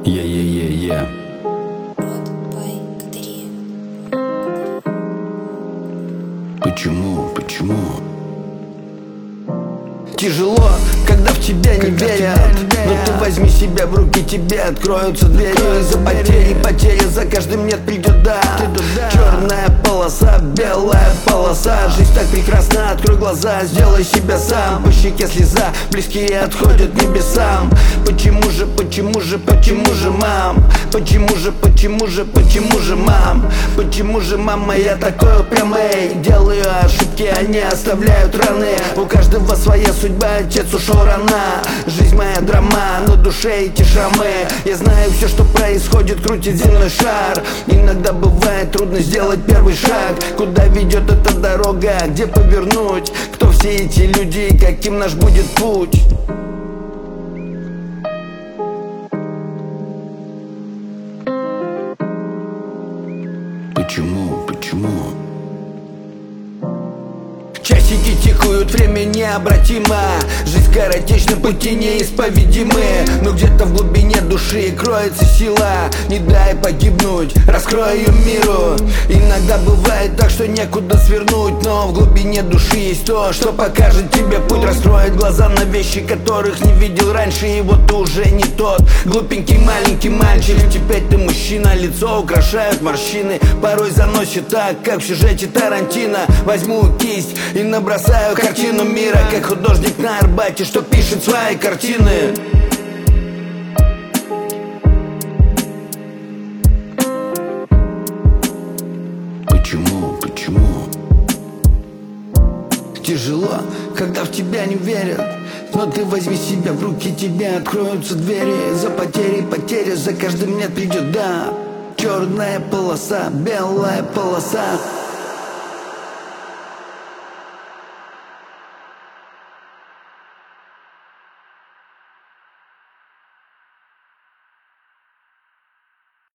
Е-е-е-е. Почему? Тяжело, когда в тебя не верят, но ты возьми себя в руки, тебе откроются двери. За потери, за каждым нет придет да. Черная полоса, белая полоса. Жизнь так прекрасна, открой глаза, сделай себя сам. По щеке слеза, близкие отходят к небесам. Почему же, мам? Почему же, мам? Почему же, мама, я такой упрямый? Делаю ошибки, они оставляют раны. У каждого своя судьба, отец ушел рано. Жизнь моя драма, на душе эти шрамы. Я знаю все, что происходит, крутит земной шар. Иногда бывает трудно сделать первый шаг. Куда ведет эта дорога, где повернуть? Кто все эти люди и каким наш будет путь? Почему? Часики тикают, время необратимо. Жизнь скоротечна, пути неисповедимы. Но где-то в глубине души кроется сила. Не дай погибнуть, раскрой ее миру. Иногда бывает так, что некуда свернуть, но в глубине души есть то, что покажет тебе путь. Раскроет глаза на вещи, которых не видел раньше. И вот ты уже не тот глупенький маленький мальчик. Теперь ты мужчина, лицо украшают морщины. Порой заносит так, как в сюжете Тарантино. Возьму кисть и набросаю картину мира, как художник на Арбате, что пишет свои картины. Почему? Тяжело, когда в тебя не верят, но ты возьми себя в руки, тебе откроются двери. За потери, за каждым нет придет да. Черная полоса, белая полоса.